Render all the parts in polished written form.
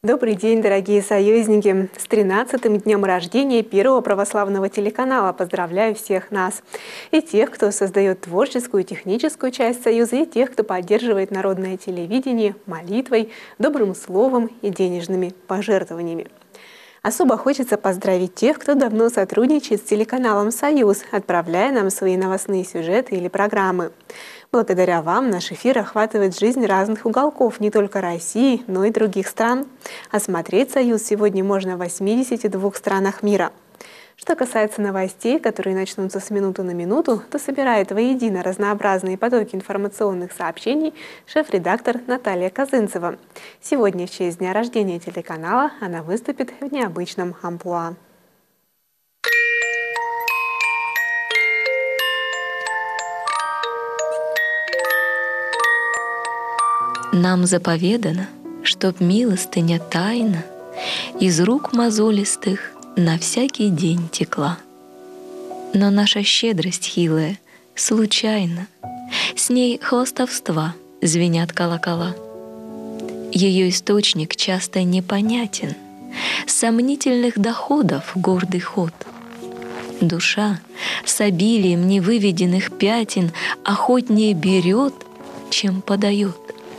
Добрый день, дорогие союзники! С 13-м днем рождения Первого православного телеканала поздравляю всех нас! И тех, кто создает творческую и техническую часть Союза, и тех, кто поддерживает народное телевидение молитвой, добрым словом и денежными пожертвованиями. Особо хочется поздравить тех, кто давно сотрудничает с телеканалом «Союз», отправляя нам свои новостные сюжеты или программы. Благодаря вам наш эфир охватывает жизнь разных уголков не только России, но и других стран. А смотреть «Союз» сегодня можно в 82 странах мира. Что касается новостей, которые начнутся с минуты на минуту, то собирает воедино разнообразные потоки информационных сообщений шеф-редактор Наталья Козынцева. Сегодня, в честь дня рождения телеканала, она выступит в необычном амплуа. Нам заповедано, чтоб милостыня тайна из рук мозолистых на всякий день текла. Но наша щедрость хилая случайно, с ней хвастовства звенят колокола. Ее источник часто непонятен, сомнительных доходов гордый ход. Душа с обилием невыведенных пятен охотнее берет, чем подает.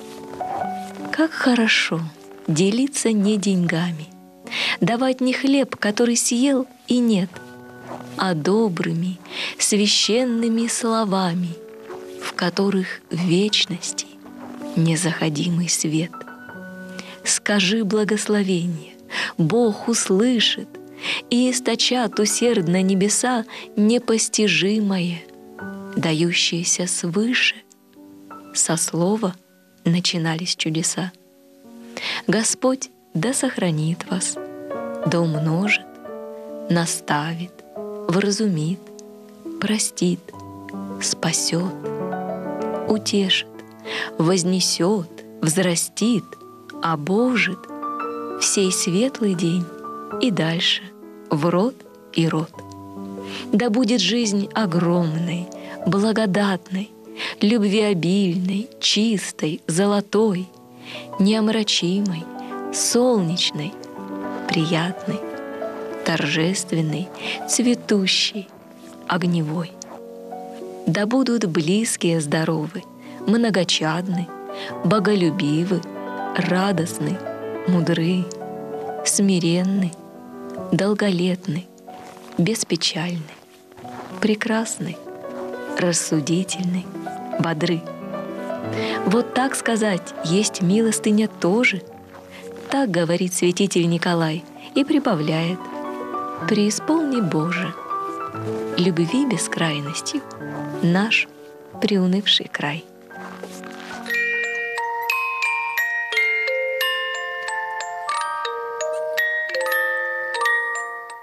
Как хорошо делиться не деньгами, давать не хлеб, который съел и нет, а добрыми, священными словами, в которых в вечности незаходимый свет. Скажи благословение, Бог услышит, и источат усердно небеса непостижимое, дающееся свыше. Со слова начинались чудеса. Господь да сохранит вас, да умножит, наставит, вразумит, простит, спасет, утешит, вознесет, взрастит, обожит в сей светлый день и дальше в род и род. Да будет жизнь огромной, благодатной, любвеобильной, чистой, золотой, неомрачимой, солнечной, приятной, торжественной, цветущей, огневой. Да будут близкие здоровы, многочадны, боголюбивы, радостны, мудры, смиренны, долголетны, беспечальны, прекрасны, рассудительны, бодры. Вот так сказать, есть милостыня тоже. Так говорит святитель Николай и прибавляет: преисполни, Боже, любви бескрайностью наш приунывший край.